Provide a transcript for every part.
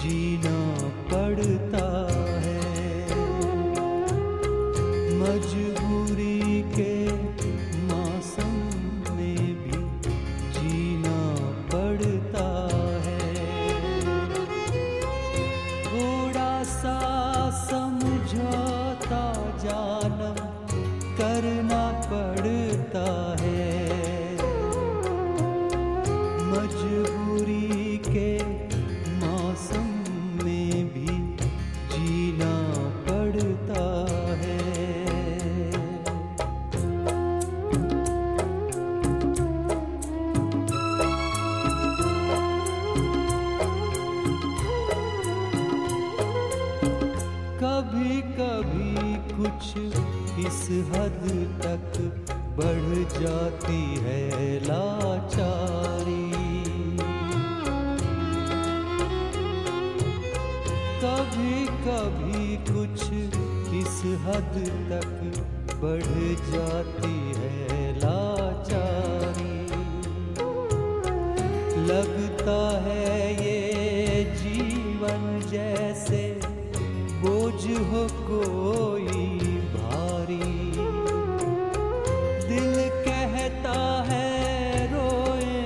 जीना पड़ता है। मजबूरी के मौसम में भी जीना पड़ता है। थोड़ा सा समझौता जानम करना पड़ता है। मजबूरी के मौसम में भी जीना पड़ता है। कभी कभी कुछ इस हद तक बढ़ जाती है लाचारी। कभी कभी कुछ इस हद तक बढ़ जाती है लाचारी। लगता है ये जीवन जैसे बोझ हो कोई भारी। दिल कहता है रोए,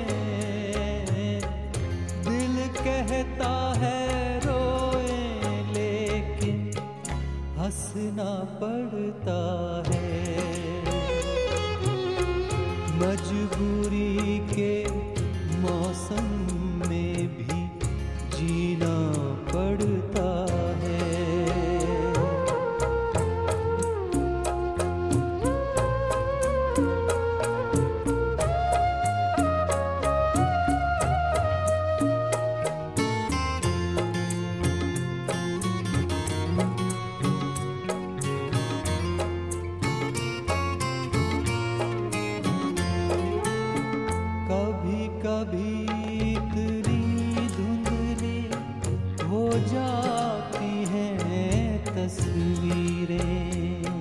दिल कहता है रोए, लेकिन हंसना पड़ता है। मजबूरी के मौसम में भी जीना पड़ता है। कभी कभी इतनी धुंधली हो जाती हैं तस्वीरें।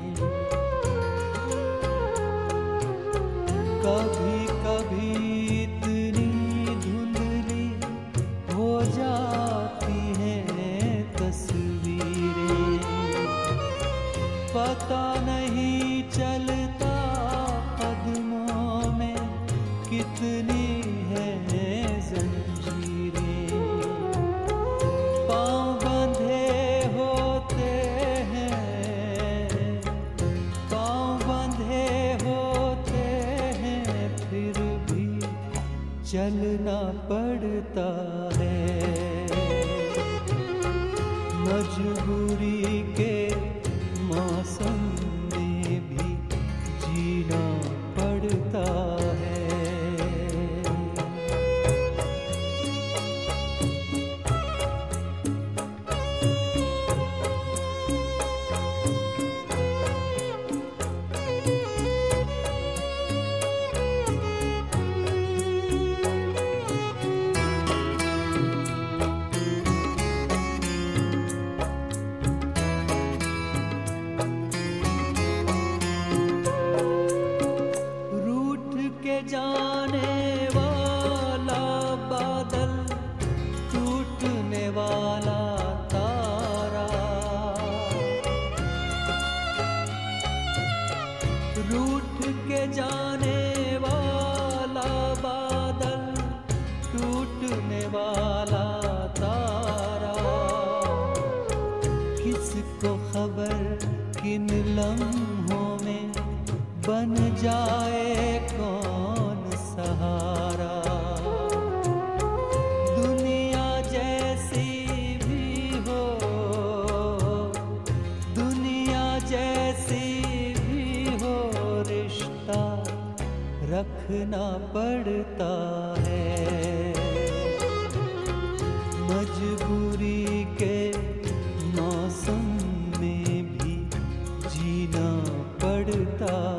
कभी कभी इतनी धुंधली हो जाती हैं तस्वीरें। पता नहीं चलता कदमों में कितनी है जंजीरें। पाँव बंधे होते हैं, पाँव बंधे होते हैं, फिर भी चलना पड़ता है। मजबूरी के मौसम में भी जीना पड़ता है। जाने वाला बादल, टूटने वाला तारा। रूठ के जाने वाला बादल, टूटने वाला तारा। किसको खबर किन लम्हों में बन जाए कौन सहारा। दुनिया जैसी भी हो, दुनिया जैसी भी हो, रिश्ता रखना पड़ता है। मजबूरी के मौसम में भी जीना पड़ता